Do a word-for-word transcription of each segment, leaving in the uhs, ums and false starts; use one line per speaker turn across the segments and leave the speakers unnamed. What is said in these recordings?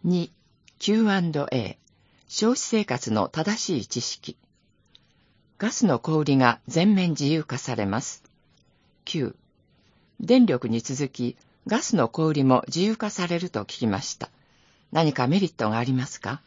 に、キューアンドエー、消費生活の正しい知識。ガスの小売りが全面自由化されます。きゅう、電力に続き、ガスの小売りも自由化されると聞きました。何かメリットがありますか？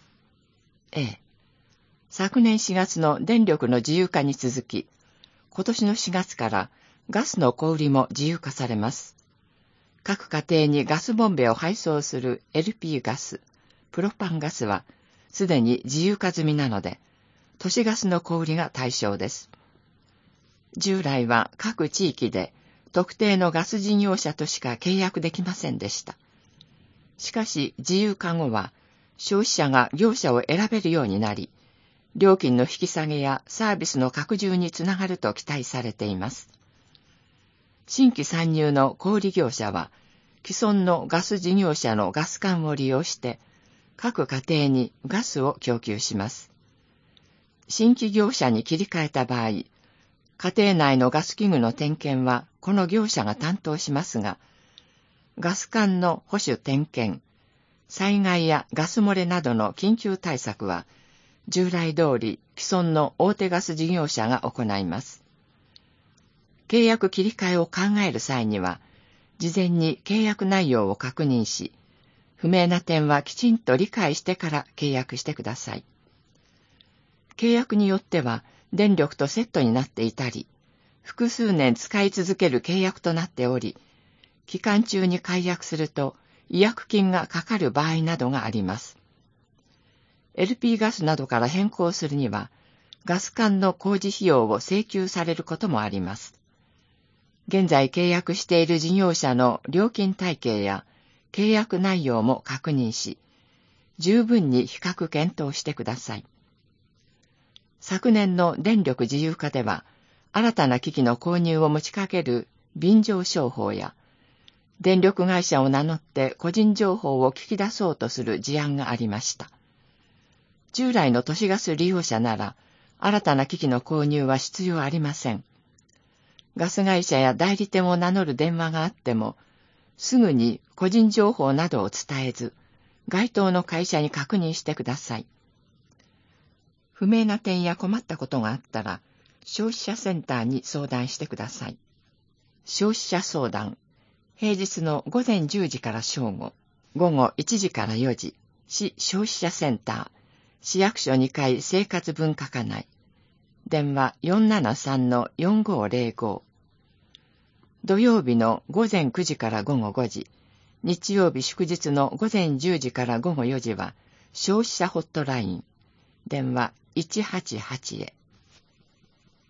A、昨年しがつの電力の自由化に続き、今年のしがつからガスの小売りも自由化されます。各家庭にガスボンベを配送する エルピー ガス、プロパンガスはすでに自由化済みなので、都市ガスの小売りが対象です。従来は各地域で特定のガス事業者としか契約できませんでした。しかし自由化後は消費者が業者を選べるようになり、料金の引き下げやサービスの拡充につながると期待されています。新規参入の小売業者は、既存のガス事業者のガス管を利用して、各家庭にガスを供給します。新規業者に切り替えた場合、家庭内のガス器具の点検はこの業者が担当しますが、ガス管の保守点検、災害やガス漏れなどの緊急対策は、従来通り既存の大手ガス事業者が行います。契約切り替えを考える際には、事前に契約内容を確認し、不明な点はきちんと理解してから契約してください。契約によっては、電力とセットになっていたり、複数年使い続ける契約となっており、期間中に解約すると違約金がかかる場合などがあります。エルピー ガスなどから変更するには、ガス管の工事費用を請求されることもあります。現在契約している事業者の料金体系や契約内容も確認し、十分に比較検討してください。昨年の電力自由化では、新たな機器の購入を持ちかける便乗商法や、電力会社を名乗って個人情報を聞き出そうとする事案がありました。従来の都市ガス利用者なら、新たな機器の購入は必要ありません。ガス会社や代理店を名乗る電話があっても、すぐに個人情報などを伝えず、該当の会社に確認してください。不明な点や困ったことがあったら、消費者センターに相談してください。消費者相談、平日の午前じゅうじから正午、午後いちじからよじ、市消費者センター、市役所にかい生活文化課内、電話 よんななさんのよんごゼロご、土曜日の午前くじから午後ごじ、日曜日祝日の午前じゅうじから午後よじは消費者ホットライン、電話いちはちはちへ。